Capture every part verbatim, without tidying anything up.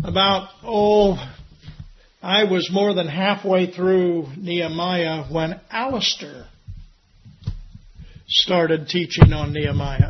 about, oh, I was more than halfway through Nehemiah when Alistair started teaching on Nehemiah.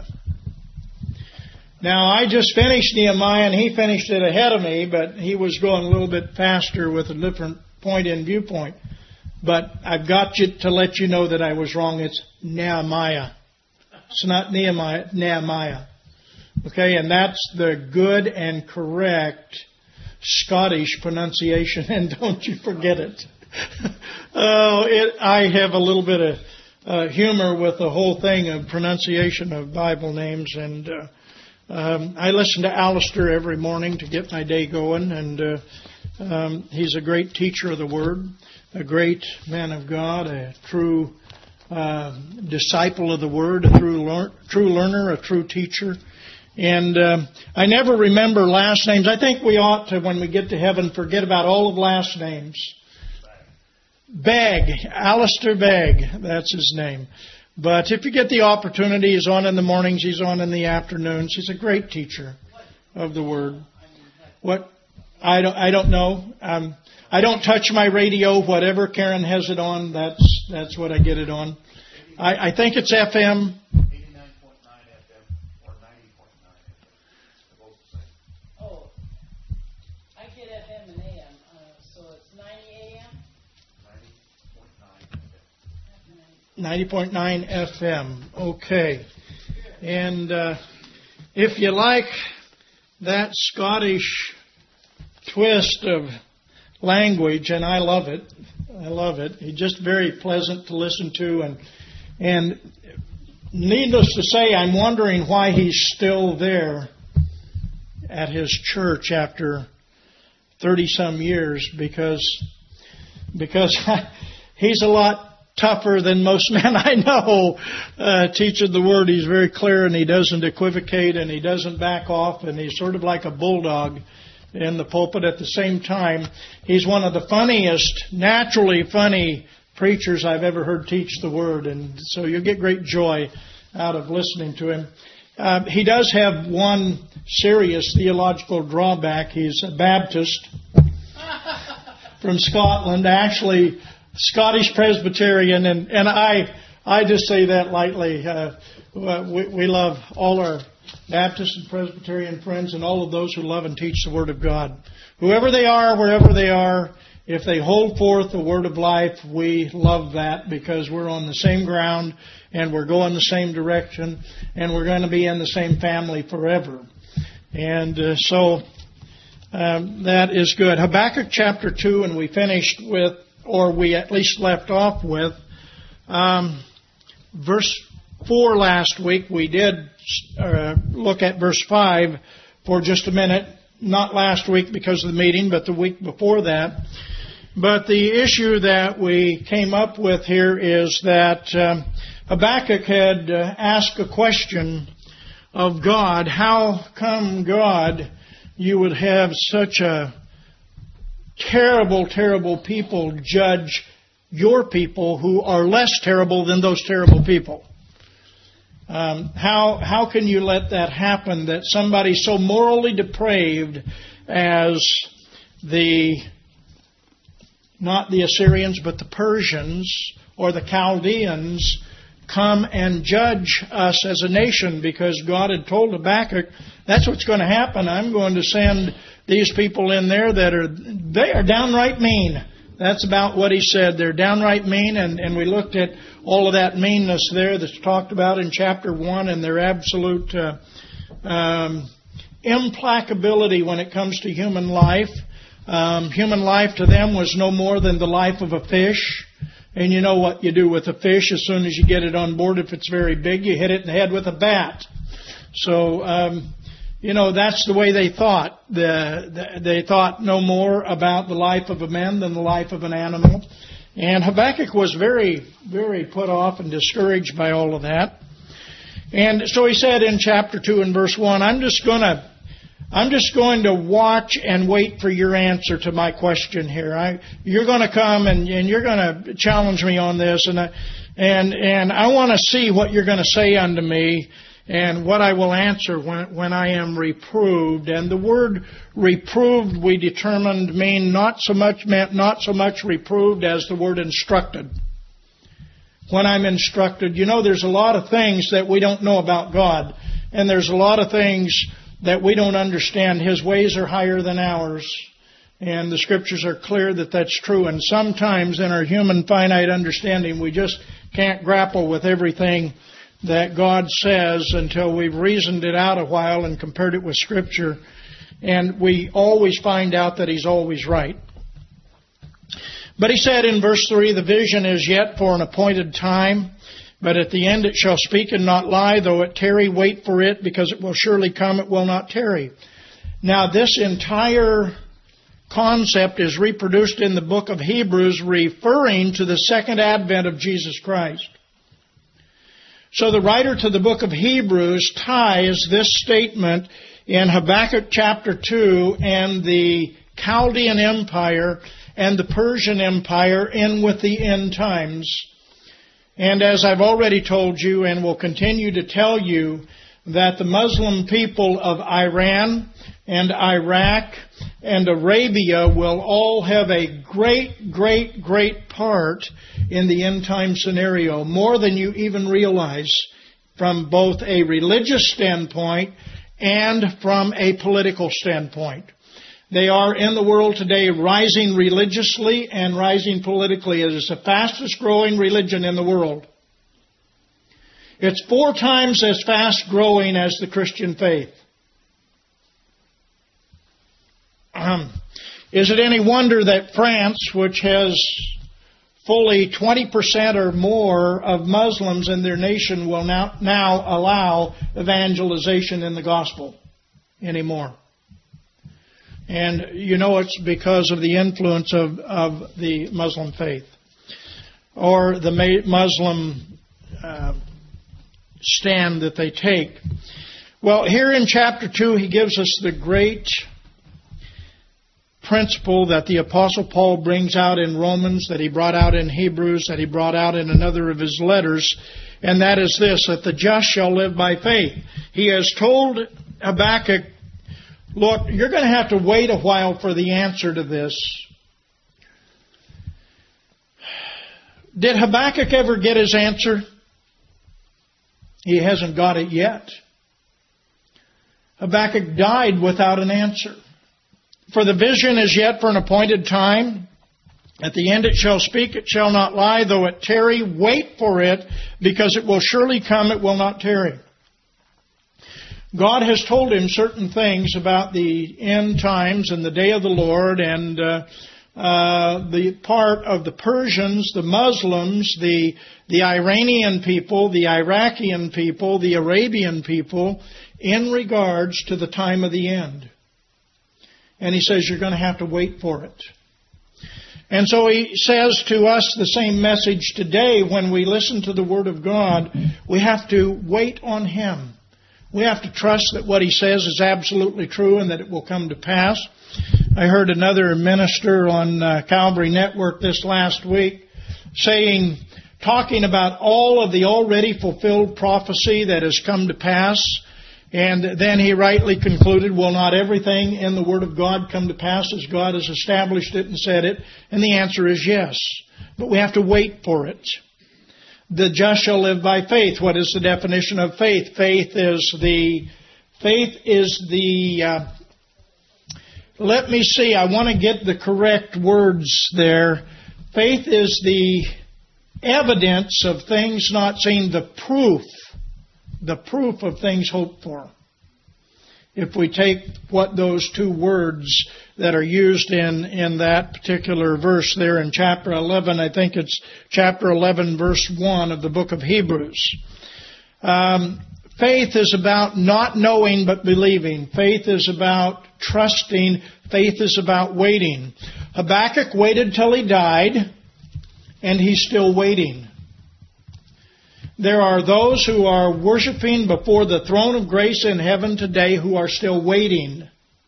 Now, I just finished Nehemiah, and he finished it ahead of me, but he was going a little bit faster with a different point in viewpoint. But I've got you to let you know that I was wrong. It's Nehemiah. It's not Nehemiah, Nehemiah. Okay, and that's the good and correct Scottish pronunciation, and don't you forget it. Oh, it, I have a little bit of uh, humor with the whole thing of pronunciation of Bible names, and uh, um, I listen to Alistair every morning to get my day going, and uh, um, he's a great teacher of the Word, a great man of God, a true uh, disciple of the Word, a true, lear- true learner, a true teacher. And um, I never remember last names. I think we ought to, when we get to heaven, forget about all of last names. Begg, Alistair Begg, that's his name. But if you get the opportunity, he's on in the mornings, he's on in the afternoons. He's a great teacher of the Word. What? I don't, I don't know. Um, I don't touch my radio. Whatever Karen has it on, that's that's what I get it on. I, I think it's F M. ninety point nine F M. Okay. And uh, if you like that Scottish twist of language, and I love it, I love it. It's just very pleasant to listen to. And, and needless to say, I'm wondering why he's still there at his church after thirty-some years, because, because he's a lot tougher than most men I know uh, teaching the Word. He's very clear, and he doesn't equivocate, and he doesn't back off, and he's sort of like a bulldog in the pulpit. At the same time, he's one of the funniest, naturally funny preachers I've ever heard teach the Word, and so you'll get great joy out of listening to him. Uh, he does have one serious theological drawback. He's a Baptist from Scotland, actually Scottish Presbyterian, and, and I I just say that lightly. Uh, we, we love all our Baptist and Presbyterian friends and all of those who love and teach the Word of God. Whoever they are, wherever they are, if they hold forth the Word of life, we love that, because we're on the same ground and we're going the same direction and we're going to be in the same family forever. And uh, so um, that is good. Habakkuk chapter two, and we finished with, or we at least left off with, um, verse four last week. We did uh, look at verse five for just a minute. Not last week because of the meeting, but the week before that. But the issue that we came up with here is that um, Habakkuk had uh, asked a question of God. How come, God, you would have such a terrible, terrible people judge your people who are less terrible than those terrible people? Um, how how can you let that happen, that somebody so morally depraved as the, not the Assyrians, but the Persians or the Chaldeans come and judge us as a nation? Because God had told Habakkuk, that's what's going to happen. I'm going to send these people in there that are, they are downright mean. That's about what he said. They're downright mean, and, and we looked at all of that meanness there that's talked about in chapter one, and their absolute uh, um, implacability when it comes to human life. Um, human life to them was no more than the life of a fish. And you know what you do with a fish as soon as you get it on board. If it's very big, you hit it in the head with a bat. So, um, you know, that's the way they thought. The, the, they thought no more about the life of a man than the life of an animal. And Habakkuk was very, very put off and discouraged by all of that. And so he said in chapter two and verse one, I'm just going to, I'm just going to watch and wait for your answer to my question here. I, you're going to come and, and you're going to challenge me on this, and I, and and I want to see what you're going to say unto me. and what I will answer when, when I am reproved. And the word reproved, we determined, mean not so much meant not so much reproved as the word instructed. When I'm instructed, you know, there's a lot of things that we don't know about God, and there's a lot of things that we don't understand. His ways are higher than ours, and the Scriptures are clear that that's true. And sometimes in our human finite understanding, we just can't grapple with everything that God says until we've reasoned it out a while and compared it with Scripture. And we always find out that He's always right. But He said in verse three, the vision is yet for an appointed time, but at the end it shall speak and not lie. Though it tarry, wait for it, because it will surely come, it will not tarry. Now this entire concept is reproduced in the book of Hebrews, referring to the second advent of Jesus Christ. So the writer to the book of Hebrews ties this statement in Habakkuk chapter two and the Chaldean Empire and the Persian Empire in with the end times. And as I've already told you and will continue to tell you, that the Muslim people of Iran and Iraq and Arabia will all have a great, great, great part in the end time scenario, more than you even realize, from both a religious standpoint and from a political standpoint. They are in the world today rising religiously and rising politically. It is the fastest growing religion in the world. It's four times as fast growing as the Christian faith. Um, is it any wonder that France, which has fully twenty percent or more of Muslims in their nation, will now, now allow evangelization in the gospel anymore? And you know it's because of the influence of, of the Muslim faith, or the Muslim uh, stand that they take. Well, here in chapter two, he gives us the great principle that the Apostle Paul brings out in Romans, that he brought out in Hebrews, that he brought out in another of his letters, and that is this, that the just shall live by faith. He has told Habakkuk, look, you're going to have to wait a while for the answer to this. Did Habakkuk ever get his answer? He hasn't got it yet. Habakkuk died without an answer. For the vision is yet for an appointed time. At the end it shall speak, it shall not lie. Though it tarry, wait for it, because it will surely come, it will not tarry. God has told him certain things about the end times and the day of the Lord, and uh, uh, the part of the Persians, the Muslims, the the Iranian people, the Iraqian people, the Arabian people, in regards to the time of the end. And he says you're going to have to wait for it. And so he says to us the same message today. When we listen to the Word of God, we have to wait on Him. We have to trust that what He says is absolutely true and that it will come to pass. I heard another minister on uh, Calvary Network this last week saying, talking about all of the already fulfilled prophecy that has come to pass. And then he rightly concluded, will not everything in the Word of God come to pass as God has established it and said it? And the answer is yes. But we have to wait for it. The just shall live by faith. What is the definition of faith? Faith is the, faith is the, uh, let me see, I want to get the correct words there. Faith is the evidence of things not seen, the proof. The proof of things hoped for. If we take what those two words that are used in, in that particular verse there in chapter eleven, I think it's chapter eleven, verse one of the book of Hebrews. Um, faith is about not knowing but believing. Faith is about trusting. Faith is about waiting. Habakkuk waited till he died, and he's still waiting. There are those who are worshiping before the throne of grace in heaven today who are still waiting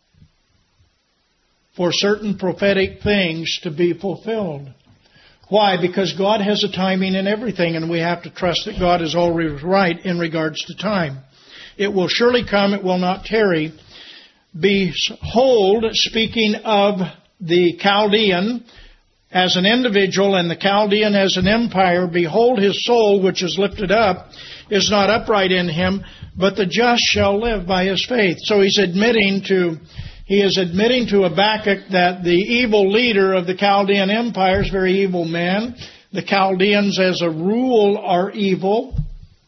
for certain prophetic things to be fulfilled. Why? Because God has a timing in everything, and we have to trust that God is always right in regards to time. It will surely come, it will not tarry. Behold, speaking of the Chaldean as an individual and the Chaldean as an empire, behold, his soul, which is lifted up, is not upright in him, but the just shall live by his faith. So he's admitting to, he is admitting to Habakkuk that the evil leader of the Chaldean empire is a very evil man. The Chaldeans as a rule are evil.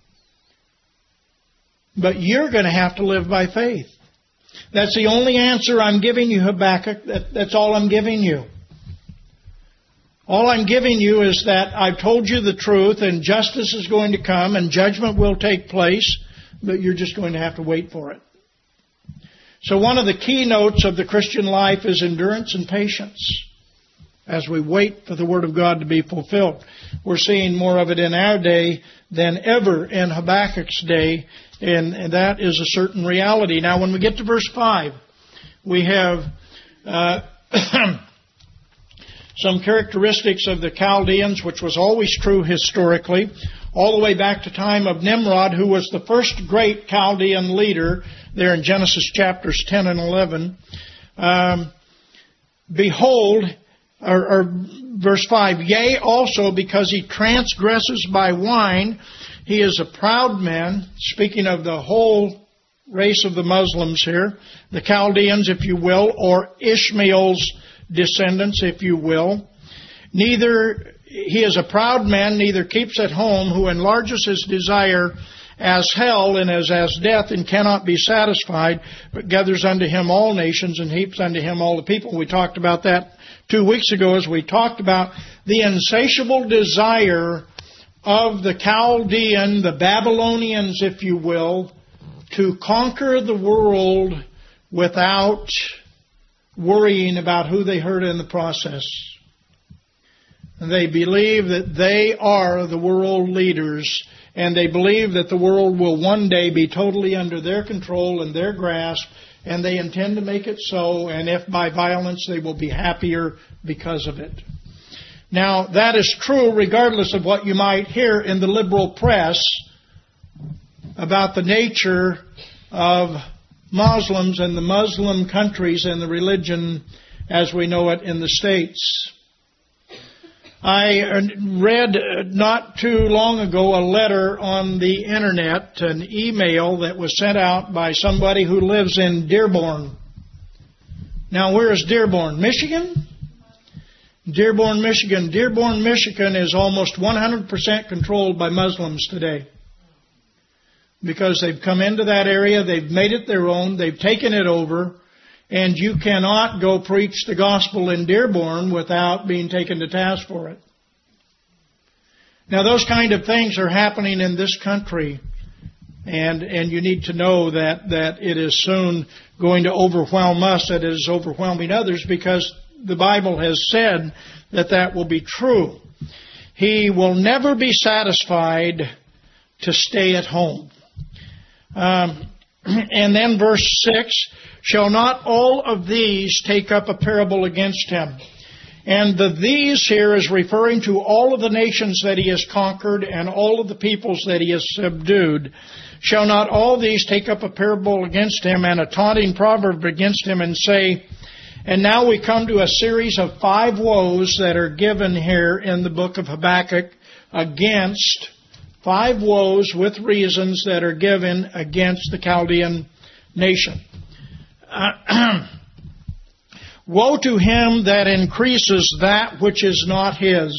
But you're going to have to live by faith. That's the only answer I'm giving you, Habakkuk. That, that's all I'm giving you. All I'm giving you is that I've told you the truth, and justice is going to come, and judgment will take place, but you're just going to have to wait for it. So one of the keynotes of the Christian life is endurance and patience as we wait for the Word of God to be fulfilled. We're seeing more of it in our day than ever in Habakkuk's day, and, and that is a certain reality. Now, when we get to verse five, we have uh, some characteristics of the Chaldeans, which was always true historically, all the way back to time of Nimrod, who was the first great Chaldean leader there in Genesis chapters ten and eleven. Um, Behold, or, or verse five, yea, also because he transgresses by wine, he is a proud man. Speaking of the whole race of the Muslims here, the Chaldeans, if you will, or Ishmael's descendants, if you will. Neither, he is a proud man, neither keeps at home, who enlarges his desire as hell and as as death, and cannot be satisfied, but gathers unto him all nations and heaps unto him all the people. We talked about that two weeks ago as we talked about the insatiable desire of the Chaldean, the Babylonians, if you will, to conquer the world without worrying about who they hurt in the process. And they believe that they are the world leaders, and they believe that the world will one day be totally under their control and their grasp, and they intend to make it so, and if by violence, they will be happier because of it. Now, that is true regardless of what you might hear in the liberal press about the nature of Muslims and the Muslim countries and the religion as we know it in the States. I read not too long ago a letter on the internet, an email that was sent out by somebody who lives in Dearborn. Now, where is Dearborn? Michigan? Dearborn, Michigan. Dearborn, Michigan is almost one hundred percent controlled by Muslims today. Because they've come into that area, they've made it their own, they've taken it over, and you cannot go preach the gospel in Dearborn without being taken to task for it. Now, those kind of things are happening in this country, and and you need to know that, that it is soon going to overwhelm us, that it is overwhelming others, because the Bible has said that that will be true. He will never be satisfied to stay at home. Um, and then verse six, shall not all of these take up a parable against him? And the these here is referring to all of the nations that he has conquered and all of the peoples that he has subdued. Shall not all these take up a parable against him and a taunting proverb against him and say, and now we come to a series of five woes that are given here in the book of Habakkuk against five woes with reasons that are given against the Chaldean nation. Uh, woe to him that increases that which is not his.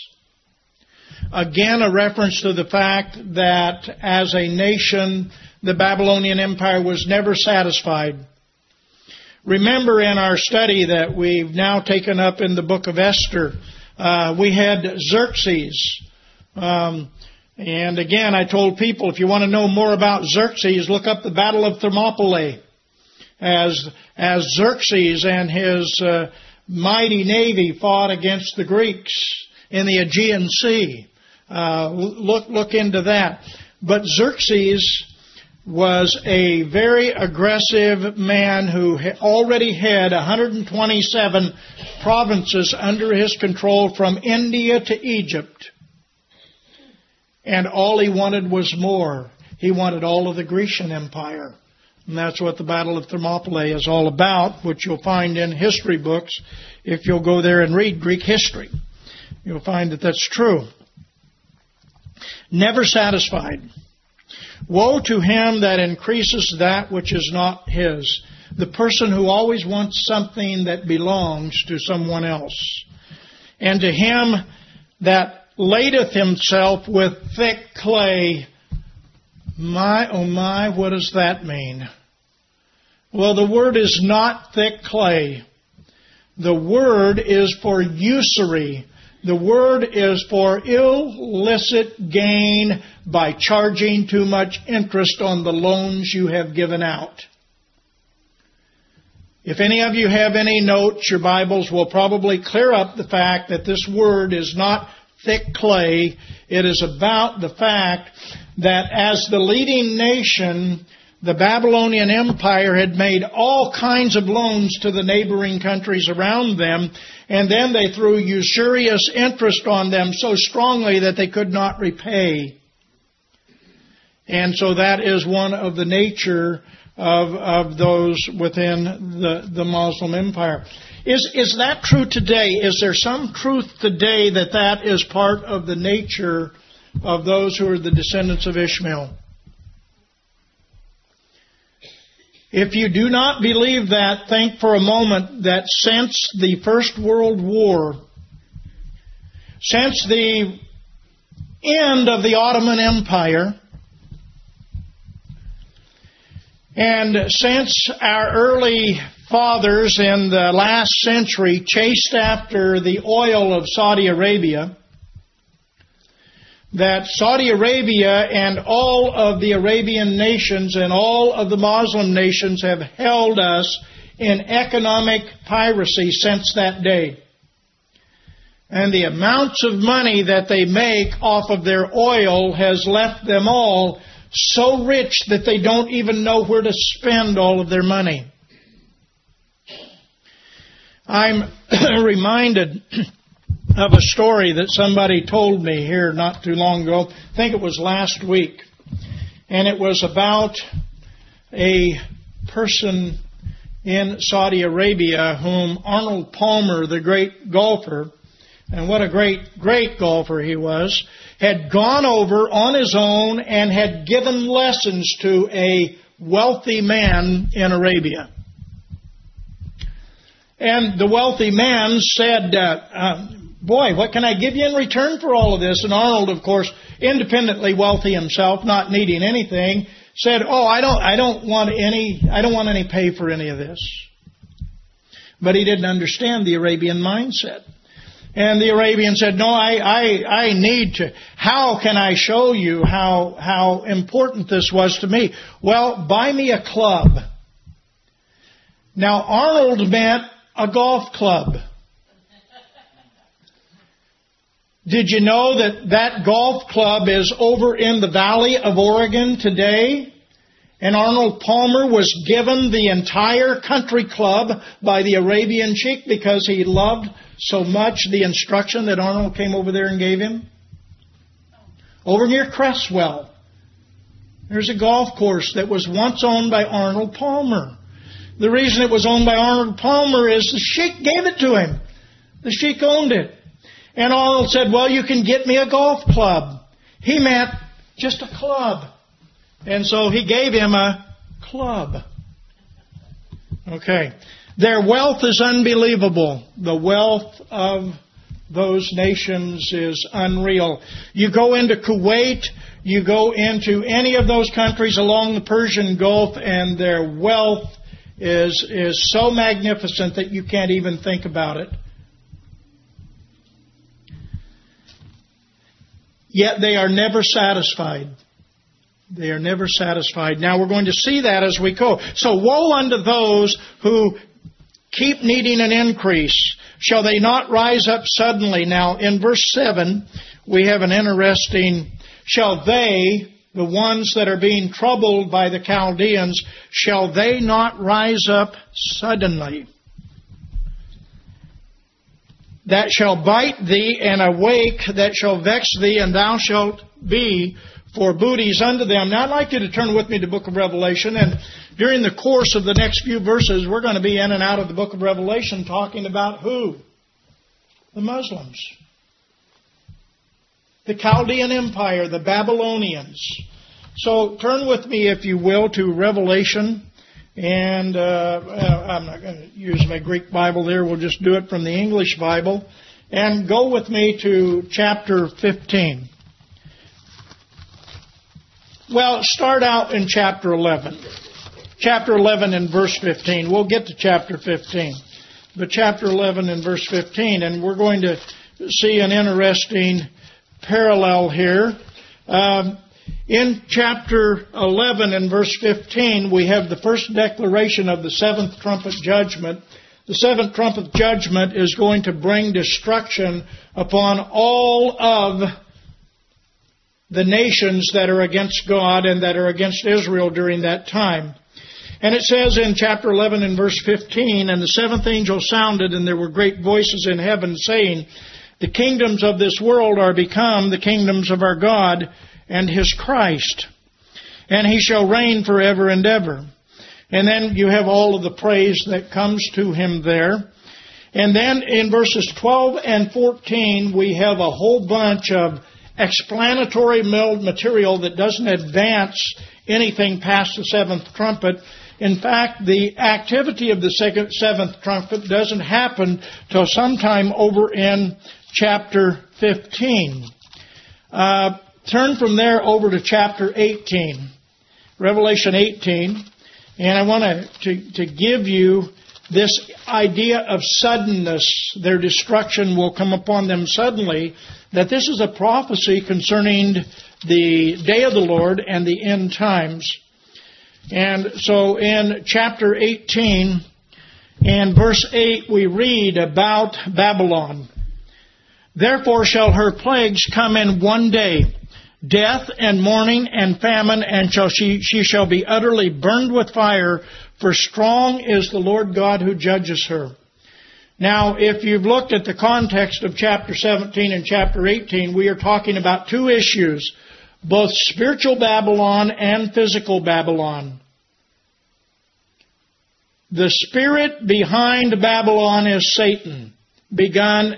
Again, a reference to the fact that as a nation, the Babylonian Empire was never satisfied. Remember in our study that we've now taken up in the book of Esther, uh, we had Xerxes. Um, and again, I told people, if you want to know more about Xerxes, look up the Battle of Thermopylae. As, as Xerxes and his uh, mighty navy fought against the Greeks in the Aegean Sea. Uh, look, look into that. But Xerxes was a very aggressive man who already had one hundred twenty-seven provinces under his control from India to Egypt. And all he wanted was more. He wanted all of the Grecian Empire. And that's what the Battle of Thermopylae is all about, which you'll find in history books if you'll go there and read Greek history. You'll find that that's true. Never satisfied. Woe to him that increases that which is not his. The person who always wants something that belongs to someone else. And to him that ladeth himself with thick clay. My, oh my, what does that mean? Well, the word is not thick clay. The word is for usury. The word is for illicit gain by charging too much interest on the loans you have given out. If any of you have any notes, your Bibles will probably clear up the fact that this word is not thick clay. It is about the fact that as the leading nation, the Babylonian Empire had made all kinds of loans to the neighboring countries around them, and then they threw usurious interest on them so strongly that they could not repay. And so that is one of the nature of, of those within the, the Muslim Empire. Is, is that true today? Is there some truth today that that is part of the nature of those who are the descendants of Ishmael? If you do not believe that, think for a moment that since the First World War, since the end of the Ottoman Empire, and since our early fathers in the last century chased after the oil of Saudi Arabia, that Saudi Arabia and all of the Arabian nations and all of the Muslim nations have held us in economic piracy since that day. And the amounts of money that they make off of their oil has left them all so rich that they don't even know where to spend all of their money. I'm reminded of a story that somebody told me here not too long ago. I think it was last week. And it was about a person in Saudi Arabia whom Arnold Palmer, the great golfer, and what a great, great golfer he was, had gone over on his own and had given lessons to a wealthy man in Arabia. And the wealthy man said, uh, uh, boy, what can I give you in return for all of this? And Arnold, of course, independently wealthy himself, not needing anything, said, oh, I don't, I don't want any, I don't want any pay for any of this. But he didn't understand the Arabian mindset. And the Arabian said, no, I, I, I need to, how can I show you how, how important this was to me? Well, buy me a club. Now, Arnold meant a golf club. Did you know that that golf club is over in the Valley of Oregon today? And Arnold Palmer was given the entire country club by the Arabian sheikh because he loved so much the instruction that Arnold came over there and gave him. Over near Cresswell, there's a golf course that was once owned by Arnold Palmer. The reason it was owned by Arnold Palmer is the sheikh gave it to him. The sheikh owned it. And Arnold said, well, you can get me a golf club. He meant just a club. And so he gave him a club. Okay. Their wealth is unbelievable. The wealth of those nations is unreal. You go into Kuwait, you go into any of those countries along the Persian Gulf, and their wealth is, is so magnificent that you can't even think about it. Yet they are never satisfied. They are never satisfied. Now we're going to see that as we go. So woe unto those who keep needing an increase. Shall they not rise up suddenly? Now in verse seven, we have an interesting, shall they, the ones that are being troubled by the Chaldeans, shall they not rise up suddenly? That shall bite thee, and awake that shall vex thee, and thou shalt be for booties unto them. Now I'd like you to turn with me to the book of Revelation, and during the course of the next few verses, we're going to be in and out of the book of Revelation talking about who? The Muslims. The Chaldean Empire, the Babylonians. So turn with me, if you will, to Revelation. And uh, I'm not going to use my Greek Bible there. We'll just do it from the English Bible. And go with me to chapter fifteen. Well, start out in chapter eleven. Chapter eleven and verse fifteen. We'll get to chapter fifteen. But chapter eleven and verse fifteen. And we're going to see an interesting parallel here. Um, in chapter eleven and verse fifteen, we have the first declaration of the seventh trumpet judgment. The seventh trumpet judgment is going to bring destruction upon all of the nations that are against God and that are against Israel during that time. And it says in chapter eleven and verse fifteen, "And the seventh angel sounded, and there were great voices in heaven saying, The kingdoms of this world are become the kingdoms of our God and His Christ, and He shall reign forever and ever." And then you have all of the praise that comes to Him there. And then in verses twelve and fourteen, we have a whole bunch of explanatory material that doesn't advance anything past the seventh trumpet. In fact, the activity of the second, seventh trumpet doesn't happen till sometime over in chapter fifteen. Uh, turn from there over to chapter eighteen, Revelation eighteen, and I want to, to give you this idea of suddenness. Their destruction will come upon them suddenly, that this is a prophecy concerning the day of the Lord and the end times. And so in chapter eighteen and verse eight, we read about Babylon. "Therefore shall her plagues come in one day, death and mourning and famine, and shall she, she shall be utterly burned with fire, for strong is the Lord God who judges her." Now, if you've looked at the context of chapter seventeen and chapter eighteen, we are talking about two issues, both spiritual Babylon and physical Babylon. The spirit behind Babylon is Satan, begun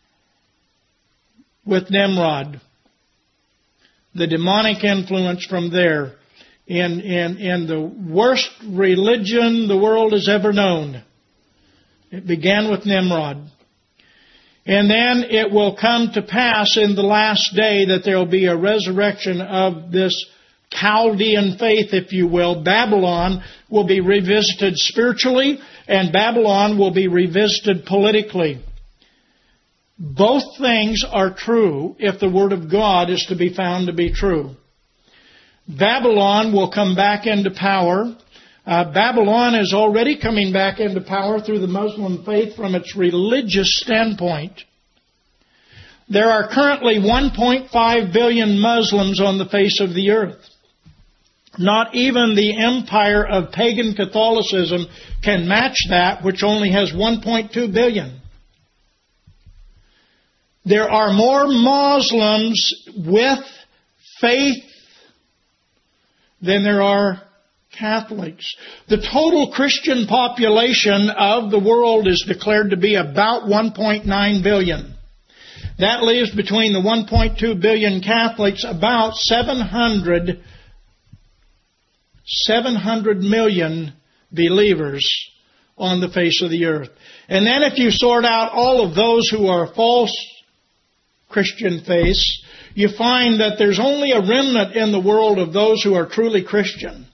with Nimrod. The demonic influence from there in, in, in the worst religion the world has ever known. It began with Nimrod. And then it will come to pass in the last day that there will be a resurrection of this Chaldean faith, if you will. Babylon will be revisited spiritually, and Babylon will be revisited politically. Both things are true if the Word of God is to be found to be true. Babylon will come back into power. Uh, Babylon is already coming back into power through the Muslim faith from its religious standpoint. There are currently one point five billion Muslims on the face of the earth. Not even the empire of pagan Catholicism can match that, which only has one point two billion. There are more Muslims with faith than there are Catholics. The total Christian population of the world is declared to be about one point nine billion. That leaves between the one point two billion Catholics about seven hundred, seven hundred million believers on the face of the earth. And then if you sort out all of those who are false Christian faiths, you find that there's only a remnant in the world of those who are truly Christian.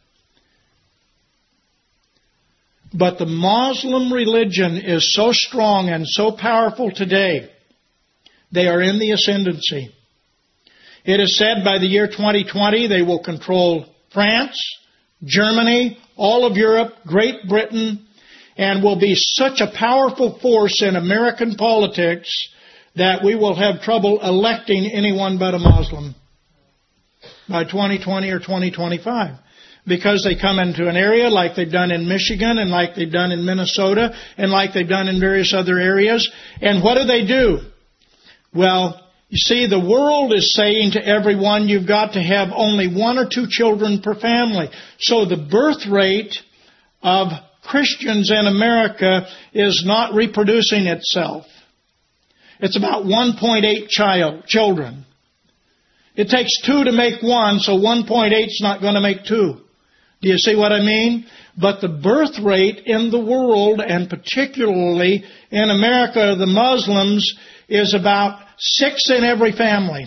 But the Muslim religion is so strong and so powerful today, they are in the ascendancy. It is said by the year twenty twenty they will control France, Germany, all of Europe, Great Britain, and will be such a powerful force in American politics that we will have trouble electing anyone but a Muslim by twenty twenty or twenty twenty-five. Because they come into an area like they've done in Michigan and like they've done in Minnesota and like they've done in various other areas. And what do they do? Well, You see, the world is saying to everyone, you've got to have only one or two children per family. So the birth rate of Christians in America is not reproducing itself. It's about one point eight child, children. It takes two to make one, so one point eight is not going to make two. Do you see what I mean? But the birth rate in the world, and particularly in America, the Muslims, is about six in every family.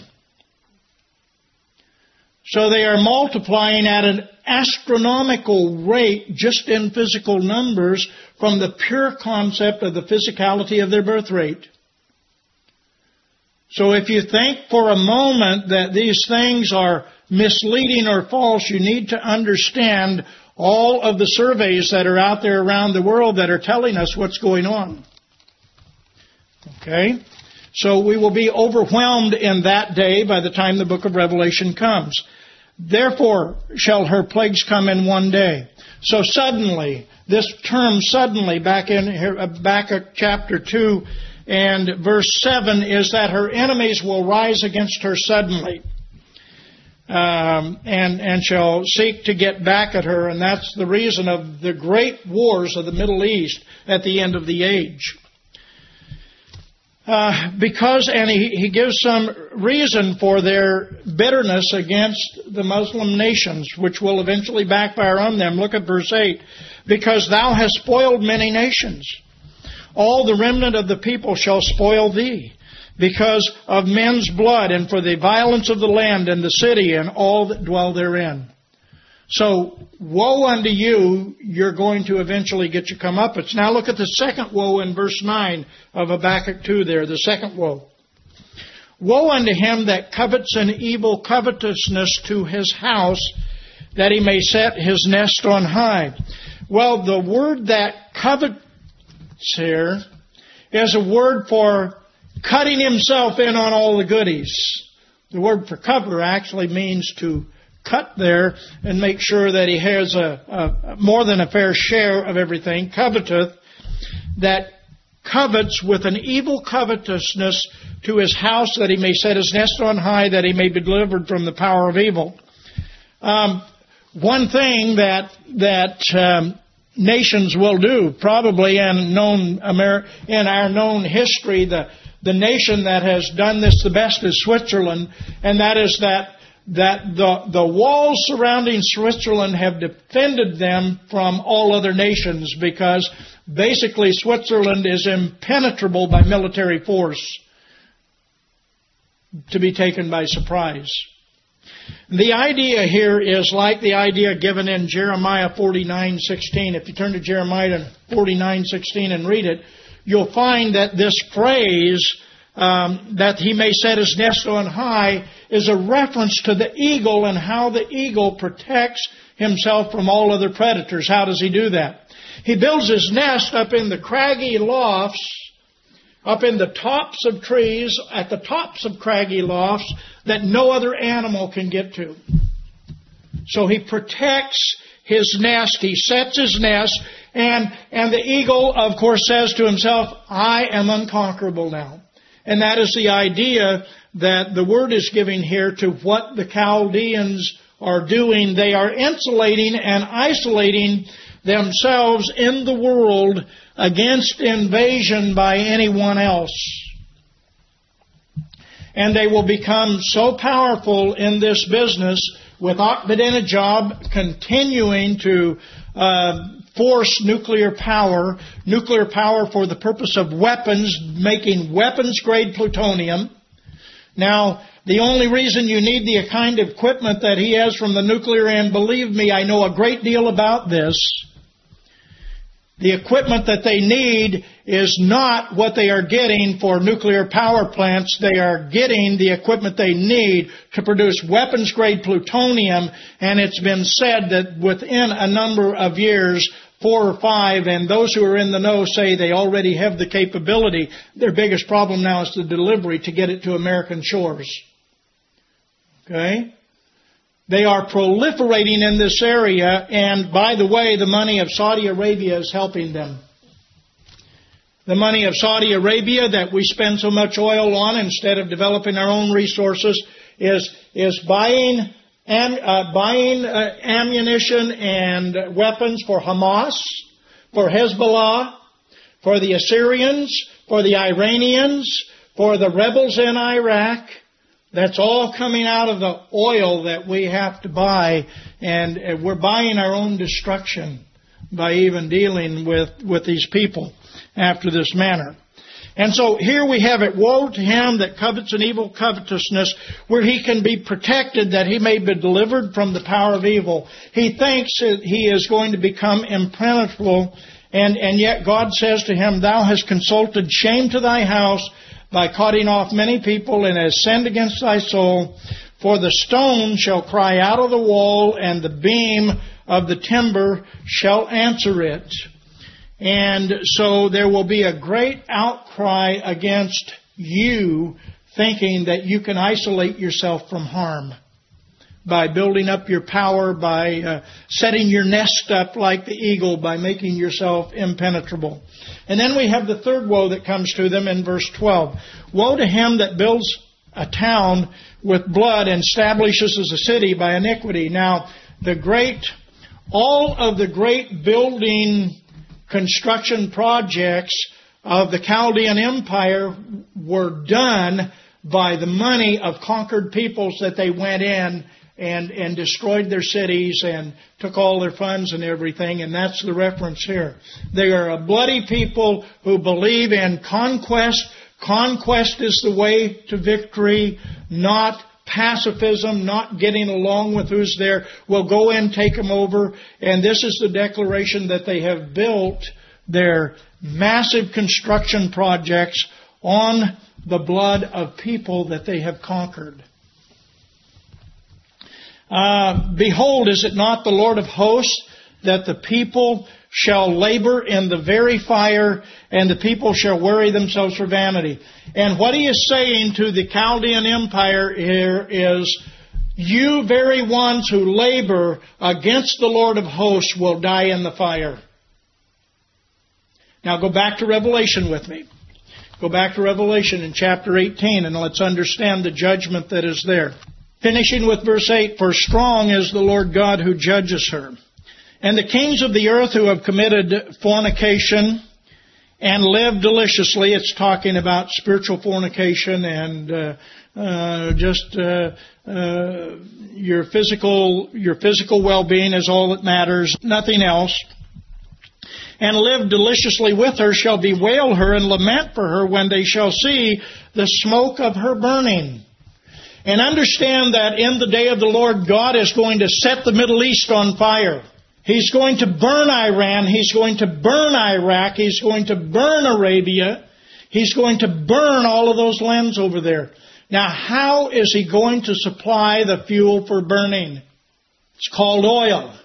So they are multiplying at an astronomical rate just in physical numbers from the pure concept of the physicality of their birth rate. So if you think for a moment that these things are misleading or false, you need to understand all of the surveys that are out there around the world that are telling us what's going on. Okay? So we will be overwhelmed in that day by the time the book of Revelation comes. Therefore shall her plagues come in one day. So suddenly, this term suddenly, back in Habakkuk chapter two and verse seven, is that her enemies will rise against her suddenly. Um, and, and shall seek to get back at her. And that's the reason of the great wars of the Middle East at the end of the age. Uh, because, and he, he gives some reason for their bitterness against the Muslim nations, which will eventually backfire on them. Look at verse eight. Because thou hast spoiled many nations. All the remnant of the people shall spoil thee, because of men's blood, and for the violence of the land and the city and all that dwell therein. So, woe unto you, you're going to eventually get your comeuppance. Now look at the second woe in verse nine of Habakkuk two there, the second woe. Woe unto him that covets an evil covetousness to his house, that he may set his nest on high. Well, the word that covets here is a word for cutting himself in on all the goodies. The word for cover actually means to cut there and make sure that he has a, a more than a fair share of everything. Coveteth, that covets with an evil covetousness to his house, that he may set his nest on high, that he may be delivered from the power of evil. Um, one thing that that um, nations will do, probably in known Amer- in our known history, the the nation that has done this the best is Switzerland, and that is that that the the walls surrounding Switzerland have defended them from all other nations, because basically Switzerland is impenetrable by military force to be taken by surprise. The idea here is like the idea given in Jeremiah forty-nine sixteen. If you turn to Jeremiah forty-nine sixteen and read it, you'll find that this phrase, um, that he may set his nest on high, is a reference to the eagle and how the eagle protects himself from all other predators. How does he do that? He builds his nest up in the craggy lofts, up in the tops of trees, at the tops of craggy lofts that no other animal can get to. So he protects his nest, he sets his nest, and, and the eagle, of course, says to himself, I am unconquerable now. And that is the idea that the word is giving here to what the Chaldeans are doing. They are insulating and isolating themselves in the world against invasion by anyone else. And they will become so powerful in this business, with Ahmadinejad continuing to uh, force nuclear power, nuclear power for the purpose of weapons, making weapons-grade plutonium. Now, the only reason you need the kind of equipment that he has from the nuclear end, believe me, I know a great deal about this. The equipment that they need is not what they are getting for nuclear power plants. They are getting the equipment they need to produce weapons-grade plutonium, and it's been said that within a number of years, four or five, and those who are in the know say they already have the capability. Their biggest problem now is the delivery to get it to American shores. Okay? They are proliferating in this area, and by the way, the money of Saudi Arabia is helping them. The money of Saudi Arabia that we spend so much oil on instead of developing our own resources is is buying and uh, buying uh, ammunition and weapons for Hamas, for Hezbollah, for the Assyrians, for the Iranians, for the rebels in Iraq. That's all coming out of the oil that we have to buy, and we're buying our own destruction by even dealing with, with these people after this manner. And so here we have it, woe to him that covets an evil covetousness, where he can be protected, that he may be delivered from the power of evil. He thinks that he is going to become impenetrable, and, and yet God says to him, thou hast consulted shame to thy house, by cutting off many people, and has sinned against thy soul. For the stone shall cry out of the wall, and the beam of the timber shall answer it. And so there will be a great outcry against you, thinking that you can isolate yourself from harm by building up your power, by uh, setting your nest up like the eagle, by making yourself impenetrable. And then we have the third woe that comes to them in verse twelve. Woe to him that builds a town with blood and establishes as a city by iniquity. Now, the great, all of the great building construction projects of the Chaldean Empire were done by the money of conquered peoples that they went in and, and destroyed their cities and took all their funds and everything, and that's the reference here. They are a bloody people who believe in conquest. Conquest is the way to victory, not pacifism, not getting along with who's there. We'll go in, take them over, and this is the declaration that they have built their massive construction projects on the blood of people that they have conquered. Uh, Behold, is it not the Lord of hosts, that the people shall labor in the very fire, and the people shall weary themselves for vanity. And what he is saying to the Chaldean Empire here is, you very ones who labor against the Lord of hosts will die in the fire. Now go back to Revelation with me. Go back to Revelation in chapter eighteen, and let's understand the judgment that is there. Finishing with verse eight, for strong is the Lord God who judges her. And the kings of the earth who have committed fornication and lived deliciously, it's talking about spiritual fornication and uh, uh, just uh, uh, your physical your physical well-being is all that matters, nothing else. And live deliciously with her shall bewail her and lament for her when they shall see the smoke of her burning. And understand that in the day of the Lord, God is going to set the Middle East on fire. He's going to burn Iran. He's going to burn Iraq. He's going to burn Arabia. He's going to burn all of those lands over there. Now, how is he going to supply the fuel for burning? It's called oil.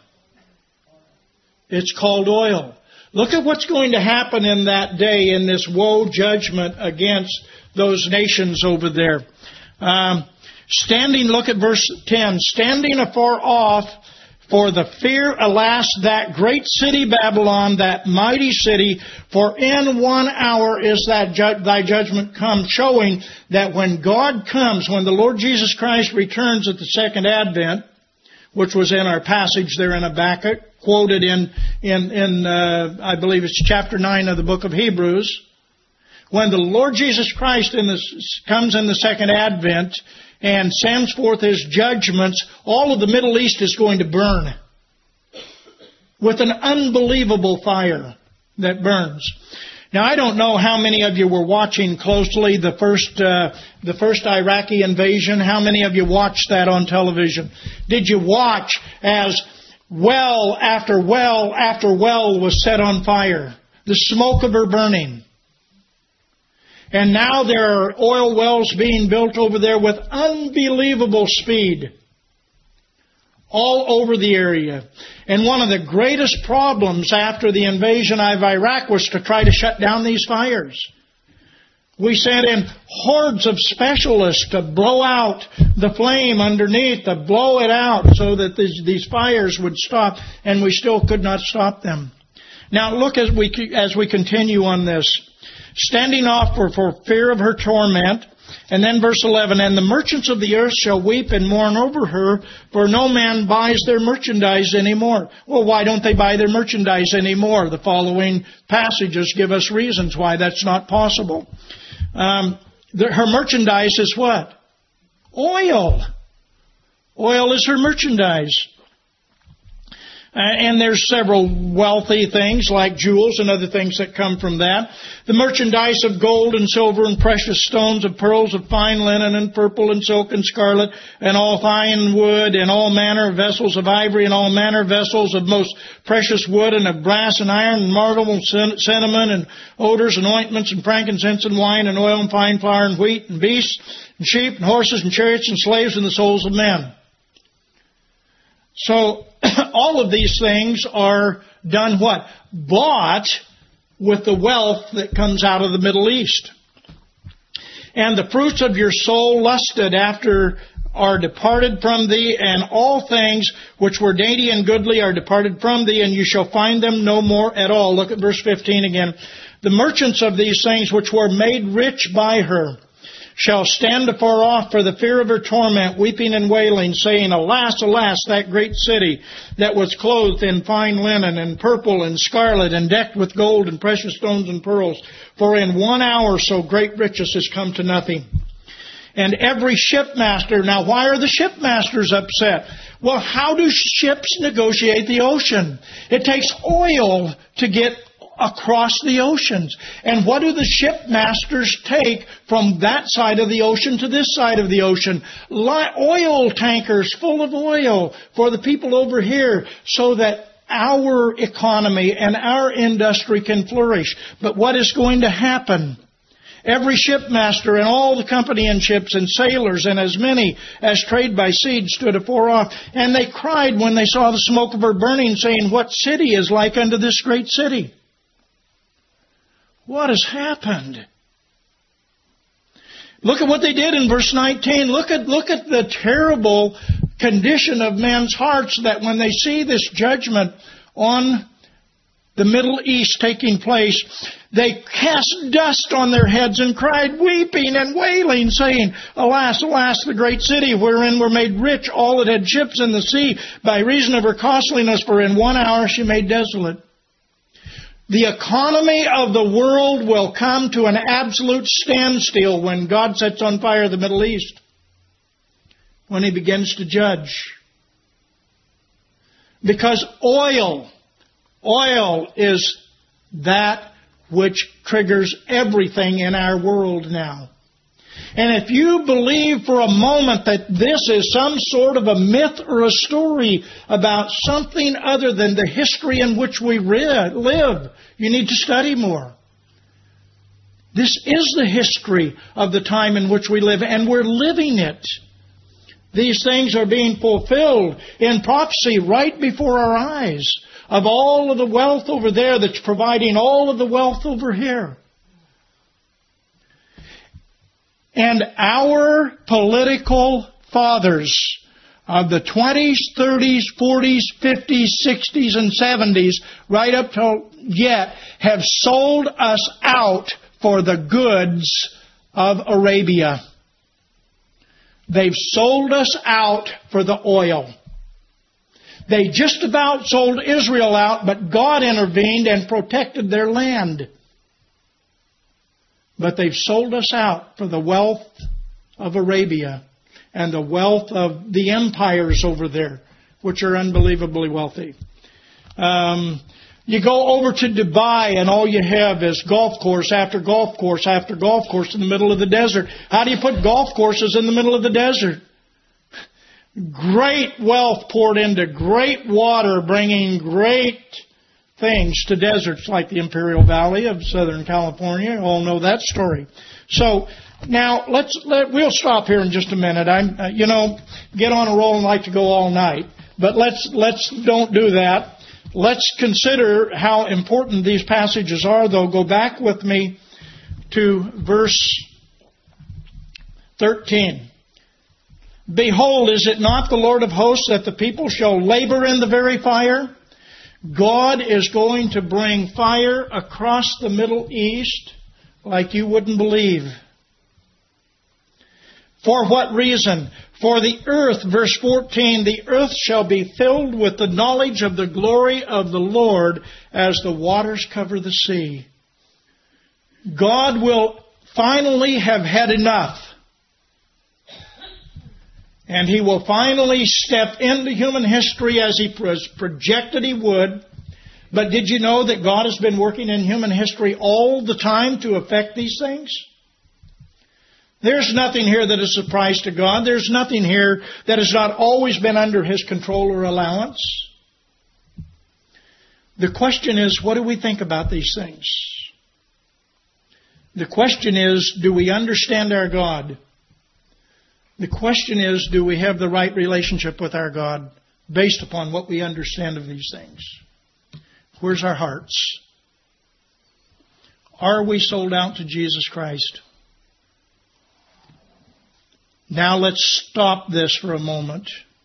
It's called oil. Look at what's going to happen in that day in this woe judgment against those nations over there. Um, standing, look at verse ten. Standing afar off, for the fear, alas, that great city Babylon, that mighty city, for in one hour is that ju- thy judgment come, showing that when God comes, when the Lord Jesus Christ returns at the second advent, which was in our passage there in Habakkuk, quoted in, in, in uh, I believe it's chapter nine of the book of Hebrews, when the Lord Jesus Christ in this, comes in the second advent and sends forth His judgments, all of the Middle East is going to burn with an unbelievable fire that burns. Now, I don't know how many of you were watching closely the first uh, the first Iraqi invasion. How many of you watched that on television? Did you watch as well after well after well was set on fire? The smoke of her burning. And now there are oil wells being built over there with unbelievable speed all over the area. And one of the greatest problems after the invasion of Iraq was to try to shut down these fires. We sent in hordes of specialists to blow out the flame underneath, to blow it out so that these, these fires would stop, and we still could not stop them. Now look as we as we continue on this. standing off for, for fear of her torment. And then verse eleven, and the merchants of the earth shall weep and mourn over her, for no man buys their merchandise anymore. Well, why don't they buy their merchandise anymore? The following passages give us reasons why that's not possible. Um, the, her merchandise is what? Oil. Oil is her merchandise. Uh, and there's several wealthy things like jewels and other things that come from that. The merchandise of gold and silver and precious stones, of pearls, of fine linen and purple and silk and scarlet, and all fine wood, and all manner of vessels of ivory, and all manner of vessels of most precious wood, and of brass and iron, and marble and cinnamon, and odors and ointments, and frankincense and wine, and oil and fine flour, and wheat, and beasts, and sheep, and horses, and chariots, and slaves, and the souls of men. So, all of these things are done what? Bought with the wealth that comes out of the Middle East. And the fruits of your soul lusted after are departed from thee, and all things which were dainty and goodly are departed from thee, and you shall find them no more at all. Look at verse fifteen again. The merchants of these things which were made rich by her shall stand afar off for the fear of her torment, weeping and wailing, saying, Alas, alas, that great city that was clothed in fine linen and purple and scarlet and decked with gold and precious stones and pearls. For in one hour so great riches has come to nothing. And every shipmaster, now why are the shipmasters upset? Well, how do ships negotiate the ocean? It takes oil to get across the oceans. And what do the shipmasters take from that side of the ocean to this side of the ocean? Oil tankers full of oil for the people over here so that our economy and our industry can flourish. But what is going to happen? Every shipmaster and all the company in ships and sailors and as many as trade by sea stood afar off. And they cried when they saw the smoke of her burning, saying, What city is like unto this great city? What has happened? Look at what they did in verse nineteen. Look at, look at the terrible condition of men's hearts that when they see this judgment on the Middle East taking place, they cast dust on their heads and cried, weeping and wailing, saying, Alas, alas, the great city wherein were made rich all that had ships in the sea by reason of her costliness, for in one hour she made desolate. The economy of the world will come to an absolute standstill when God sets on fire the Middle East, when He begins to judge. Because oil, oil is that which triggers everything in our world now. And if you believe for a moment that this is some sort of a myth or a story about something other than the history in which we live, you need to study more. This is the history of the time in which we live, and we're living it. These things are being fulfilled in prophecy right before our eyes of all of the wealth over there that's providing all of the wealth over here. And our political fathers of the twenties, thirties, forties, fifties, sixties, and seventies, right up till yet, have sold us out for the goods of Arabia. They've sold us out for the oil. They just about sold Israel out, but God intervened and protected their land. But they've sold us out for the wealth of Arabia and the wealth of the empires over there, which are unbelievably wealthy. Um, you go over to Dubai and all you have is golf course after golf course after golf course in the middle of the desert. How do you put golf courses in the middle of the desert? Great wealth poured into great water, bringing great things to deserts like the Imperial Valley of Southern California. You all know that story. So now let's let we'll stop here in just a minute. I'm uh, you know get on a roll and like to go all night, but let's let's don't do that. Let's consider how important these passages are. Though, go back with me to verse thirteen. Behold, is it not the Lord of hosts that the people shall labor in the very fire? God is going to bring fire across the Middle East like you wouldn't believe. For what reason? For the earth, verse fourteen, the earth shall be filled with the knowledge of the glory of the Lord as the waters cover the sea. God will finally have had enough. And He will finally step into human history as He was projected He would. But did you know that God has been working in human history all the time to affect these things? There's nothing here that is a surprise to God. There's nothing here that has not always been under His control or allowance. The question is, what do we think about these things? The question is, do we understand our God? The question is, do we have the right relationship with our God based upon what we understand of these things? Where's our hearts? Are we sold out to Jesus Christ? Now let's stop this for a moment.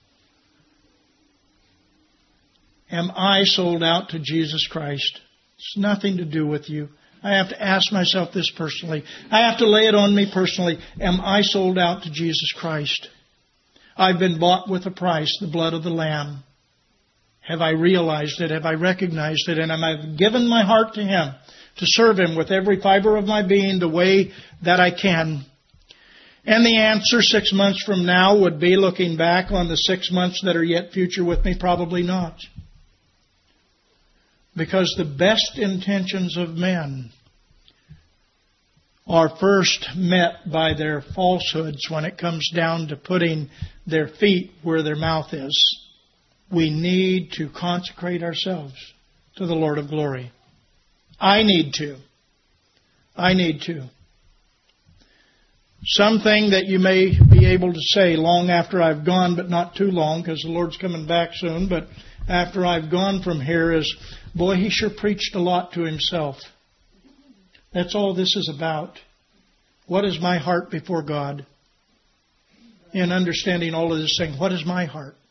Am I sold out to Jesus Christ? It's nothing to do with you. I have to ask myself this personally. I have to lay it on me personally. Am I sold out to Jesus Christ? I've been bought with a price, the blood of the Lamb. Have I realized it? Have I recognized it? And have I given my heart to Him to serve Him with every fiber of my being the way that I can? And the answer six months from now would be, looking back on the six months that are yet future with me, probably not. Because the best intentions of men are first met by their falsehoods when it comes down to putting their feet where their mouth is. We need to consecrate ourselves to the Lord of glory. I need to. I need to. Something that you may be able to say long after I've gone, but not too long, because the Lord's coming back soon, but after I've gone from here is, boy, he sure preached a lot to himself. That's all this is about. What is my heart before God? In understanding all of this thing, what is my heart?